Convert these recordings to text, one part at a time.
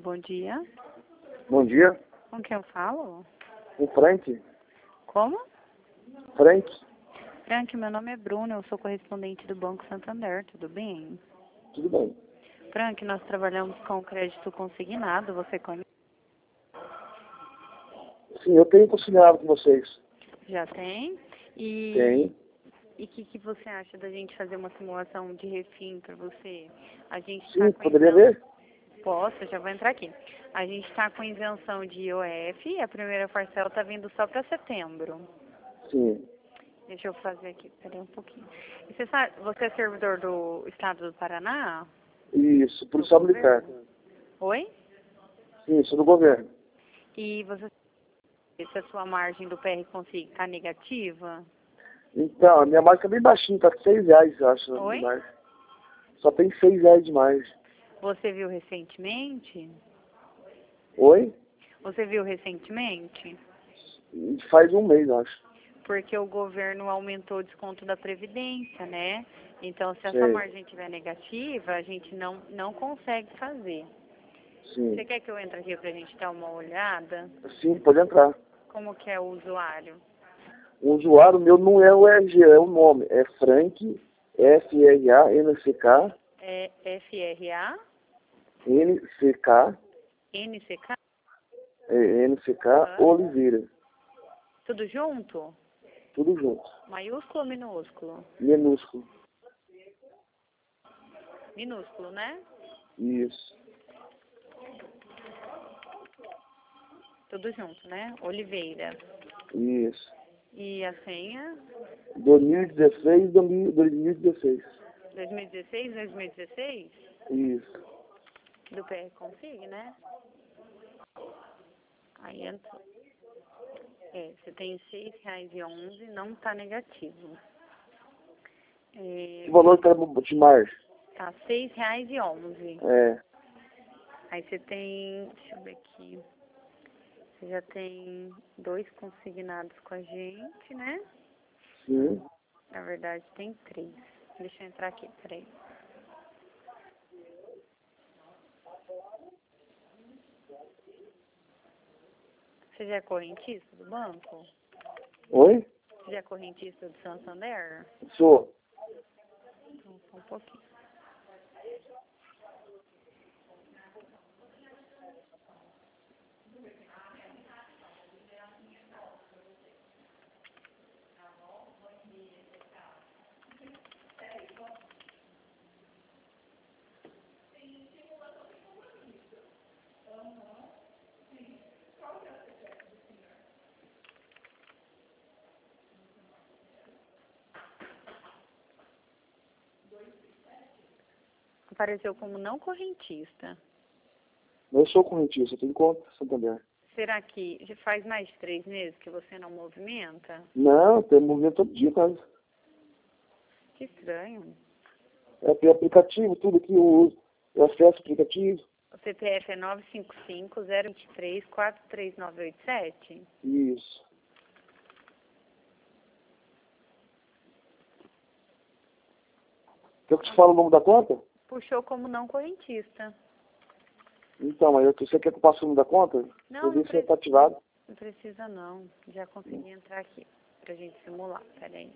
bom dia. Bom dia. Com quem eu falo? O Frank? Como? Frank? Frank, meu nome é Bruno, eu sou correspondente do Banco Santander, tudo bem? Tudo bem. Frank, nós trabalhamos com crédito consignado, você conhece? Sim, eu tenho consignado com vocês. Já tem? E Tem. E o que você acha da gente fazer uma simulação de refim para você? A gente Sim, tá com poderia ver? Posso, já vou entrar aqui. A gente está com isenção de IOF, a primeira parcela está vindo só para setembro. Sim. Deixa eu fazer aqui, peraí um pouquinho. E você sabe, você é servidor do Estado do Paraná? Isso, policial militar. Oi? Sim, sou do governo. E você sabe se a sua margem do PR Consig está negativa? Então, a minha marca é bem baixinha, tá R$6, eu acho, Oi? demais. Só tem R$6 demais. Você viu recentemente? Oi? Você viu recentemente? Faz um mês, eu acho. Porque o governo aumentou o desconto da Previdência, né? Então, se essa Sei. margem estiver negativa, a gente não consegue fazer. Sim. Você quer que eu entre aqui para a gente dar uma olhada? Sim, pode entrar. Como que é o usuário? O usuário meu não é o RG, é o nome. É Frank, FRA, É FRA, NCK, NCK, NCK, Oliveira. tudo junto? Tudo junto. Maiúsculo ou minúsculo? Minúsculo. Minúsculo, né? Isso. Tudo junto, né? Oliveira. Isso. E a senha? 2016, 2016. 2016, 2016? Isso. Do PR Config, né? Aí entrou. Você tem R$6,11, não está negativo. Que valor que era de margem? Tá R$6,11. É. Aí você tem, deixa eu ver aqui, você já tem 2 consignados com a gente, né? Sim. Na verdade tem 3. Deixa eu entrar aqui, peraí. Você já é correntista do banco? Oi? Você já é correntista do Santander? Sou. Então, só um pouquinho. Apareceu como não correntista. Eu sou correntista, eu tenho conta Santander. Será que já faz mais de 3 meses que você não movimenta? Não, tem movimento todo dia, quase. Que estranho. É, tem aplicativo, tudo que eu uso. Eu acesso o aplicativo. O CPF é 955-023-43987? Isso. Quer que eu te fale o nome da conta? Puxou como não correntista. Então, mas você quer que eu passe o nome da conta? Não, Eu não ver se está precisa. ativado. Não precisa não. Já consegui entrar aqui pra gente simular. Peraí.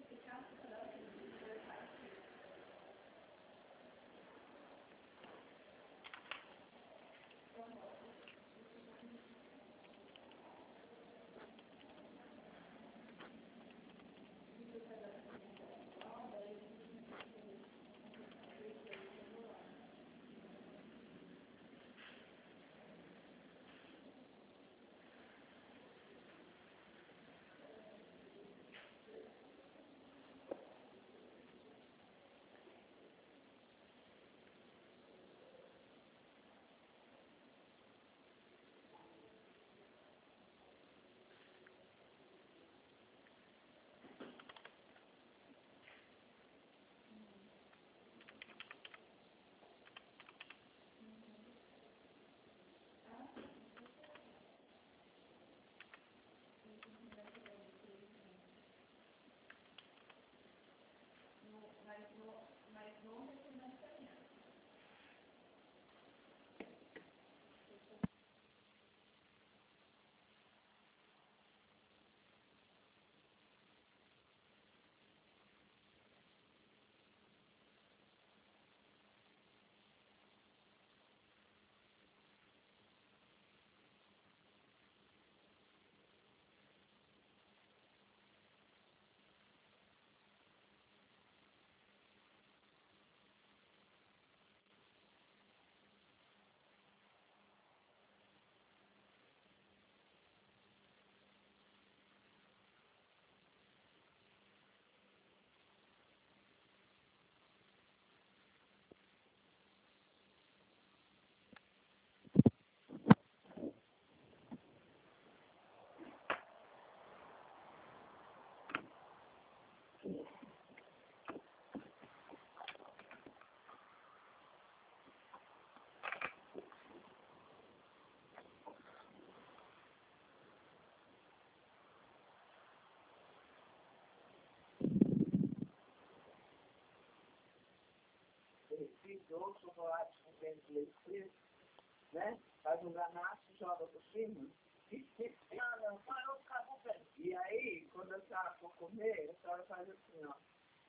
doce, chocolate com creme de leite fresco, né? Faz um ganache, joga por cima. Ah, não, só eu ficar com pé. E aí, quando a senhora for comer, a senhora faz assim, ó.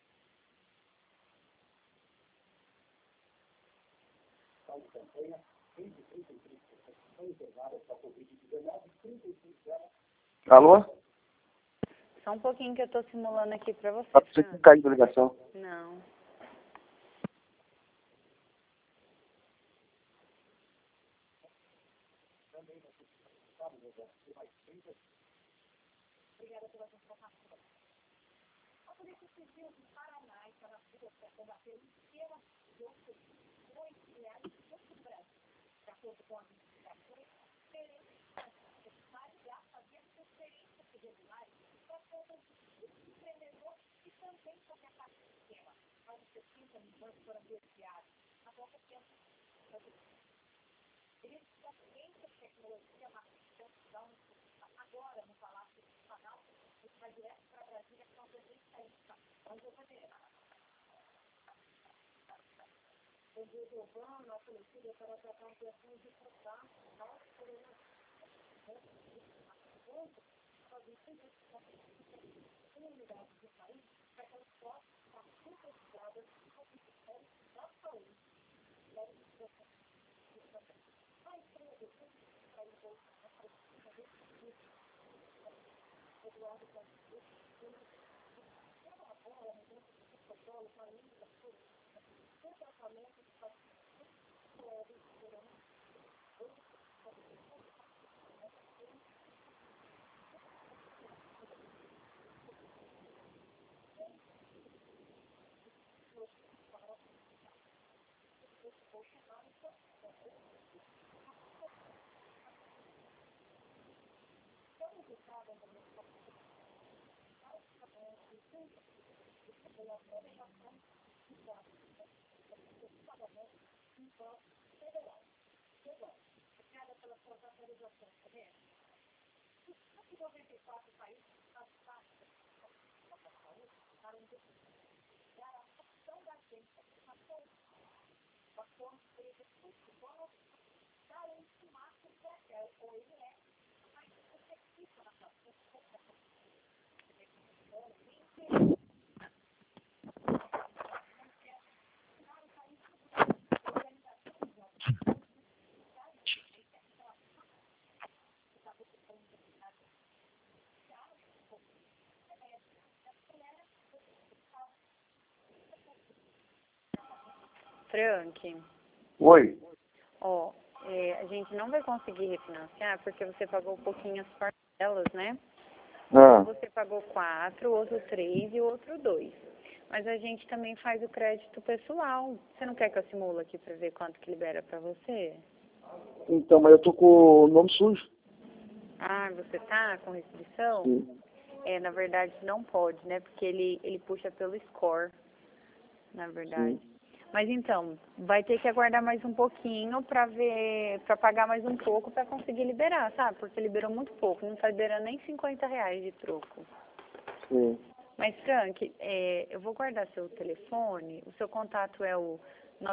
Alô? Só um pouquinho que eu tô simulando aqui pra você, Ah, você que Fran. caiu da ligação. Não. Frank, Oi. ó, a gente não vai conseguir refinanciar porque você pagou um pouquinho as parcelas, né? Ah, Você pagou 4, o outro 3 e o outro 2. Mas a gente também faz o crédito pessoal. Você não quer que eu simule aqui pra ver quanto que libera pra você? então, mas eu tô com o nome sujo. Ah, você tá com restrição? Sim. Na verdade não pode, né? Porque ele puxa pelo score, na verdade. Sim. Mas então, vai ter que aguardar mais um pouquinho pra ver, pra pagar mais um pouco pra conseguir liberar, sabe? Porque liberou muito pouco, não tá liberando nem R$ 50 de troco. Sim. Mas, Frank, eu vou guardar seu telefone. O seu contato é o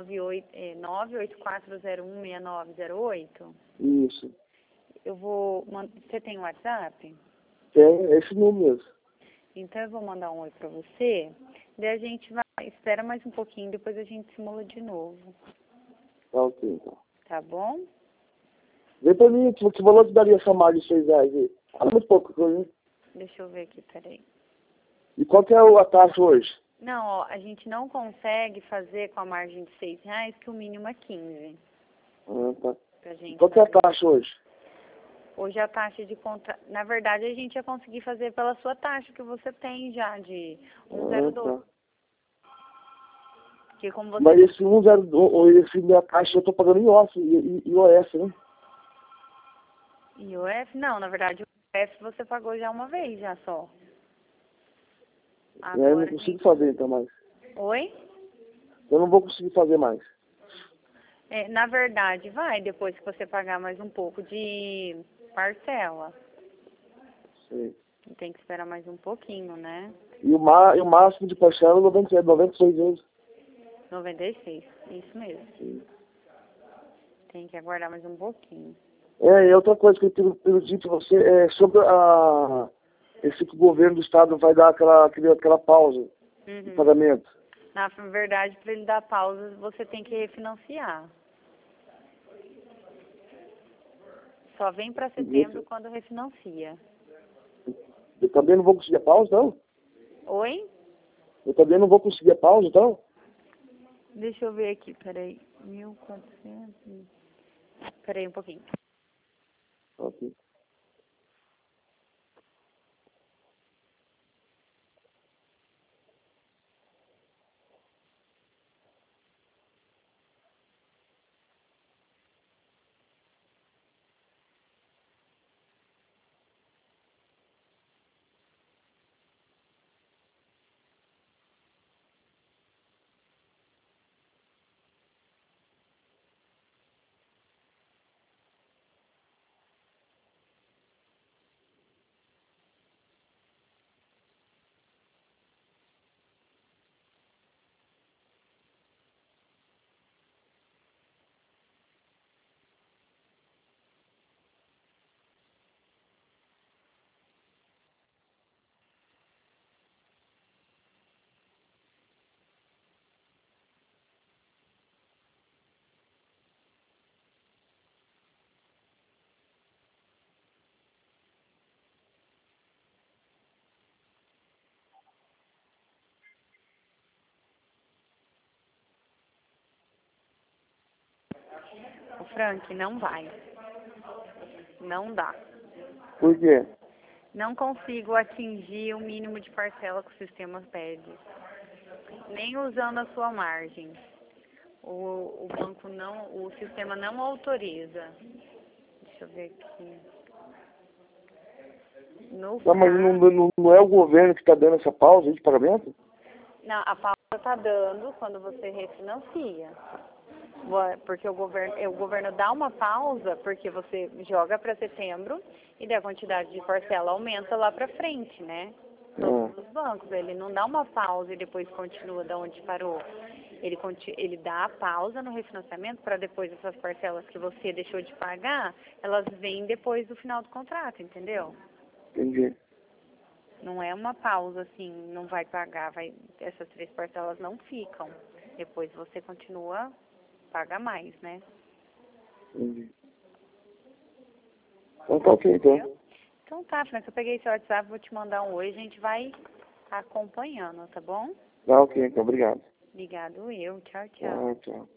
984016908? Isso. Você tem WhatsApp? Tem esse número mesmo. Então, eu vou mandar um oi pra você. Daí a gente espera mais um pouquinho, depois a gente simula de novo. Tá ok, então. Tá bom? Vê pra mim, que valor que daria essa margem de R$6 aí? Fala muito pouco coisa, hein? Deixa eu ver aqui, peraí. E qual que é a taxa hoje? Não, ó, a gente não consegue fazer com a margem de R$ 6, que o mínimo é 15. Ah, tá. Pra gente Qual que é a fazer. taxa hoje? Hoje a taxa de conta, na verdade a gente ia conseguir fazer pela sua taxa que você tem já de Ah, 1,02. tá. Porque como você Mas esse 1,02, esse minha taxa eu tô pagando em IOF, né? IOF, não, na verdade o IOF você pagou já uma vez já só. E aí eu não Agora a consigo gente... fazer então mais. Oi? Eu não vou conseguir fazer mais. Na verdade vai, depois que você pagar mais um pouco de parcela. Sim. Tem que esperar mais um pouquinho, né? E o máximo de parcela é 96 euros. 96, isso mesmo. Sim. Tem que aguardar mais um pouquinho. E outra coisa que eu pedi para você é sobre esse que o governo do estado vai dar aquela pausa de pagamento. Na verdade, para ele dar pausa, você tem que refinanciar. Só vem para setembro quando refinancia. Eu também não vou conseguir a pausa, não? Oi? Eu também não vou conseguir a pausa, então? Deixa eu ver aqui, peraí. 1.400. Peraí um pouquinho. Ok. O Frank, não vai. Não dá. Por quê? Não consigo atingir o mínimo de parcela que o sistema pede. Nem usando a sua margem. O banco não, o sistema não autoriza. Deixa eu ver aqui. No Não, mas não é o governo que está dando essa pausa de pagamento? Não, a pausa está dando quando você refinancia. Porque o governo dá uma pausa porque você joga para setembro e daí a quantidade de parcela aumenta lá para frente, né? Todos os bancos. Ele não dá uma pausa e depois continua da onde parou. Ele dá a pausa no refinanciamento para depois essas parcelas que você deixou de pagar, elas vêm depois do final do contrato, entendeu? Entendi. Não é uma pausa assim, não vai pagar, essas 3 parcelas não ficam. Depois você continua, paga mais, né? Entendi. Então tá ok, então. Então tá, Franca, eu peguei seu WhatsApp, vou te mandar um oi, a gente vai acompanhando, tá bom? Tá ok, então. Obrigado. Obrigado eu, tchau, tchau. Tchau.